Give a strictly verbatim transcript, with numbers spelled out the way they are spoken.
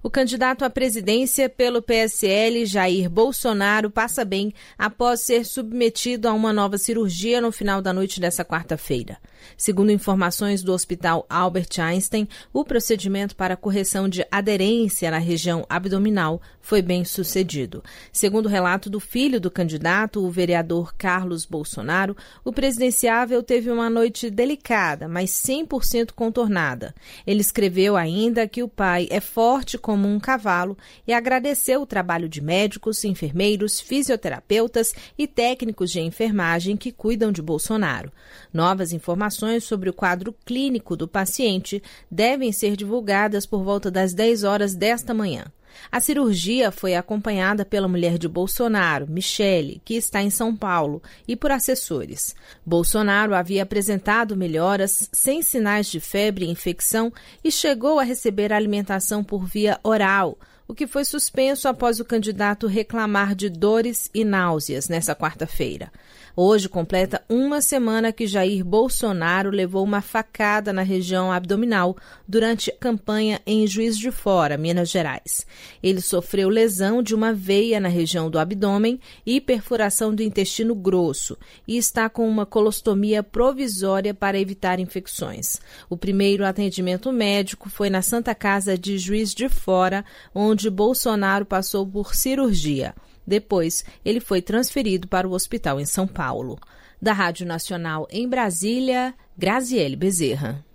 O candidato à presidência pelo P S L, Jair Bolsonaro, passa bem após ser submetido a uma nova cirurgia no final da noite desta quarta-feira. Segundo informações do Hospital Albert Einstein, o procedimento para correção de aderência na região abdominal foi bem sucedido. Segundo o relato do filho do candidato, o vereador Carlos Bolsonaro, o presidenciável teve uma noite delicada, mas cem por cento contornada. Ele escreveu ainda que o pai é forte como um cavalo e agradeceu o trabalho de médicos, enfermeiros, fisioterapeutas e técnicos de enfermagem que cuidam de Bolsonaro. Novas informações sobre o quadro clínico do paciente devem ser divulgadas por volta das dez horas desta manhã. A cirurgia foi acompanhada pela mulher de Bolsonaro, Michele, que está em São Paulo, e por assessores. Bolsonaro havia apresentado melhoras sem sinais de febre e infecção e chegou a receber alimentação por via oral, o que foi suspenso após o candidato reclamar de dores e náuseas nesta quarta-feira. Hoje completa uma semana que Jair Bolsonaro levou uma facada na região abdominal durante a campanha em Juiz de Fora, Minas Gerais. Ele sofreu lesão de uma veia na região do abdômen e perfuração do intestino grosso e está com uma colostomia provisória para evitar infecções. O primeiro atendimento médico foi na Santa Casa de Juiz de Fora, onde Bolsonaro passou por cirurgia. Depois, ele foi transferido para o hospital em São Paulo. Da Rádio Nacional em Brasília, Graziele Bezerra.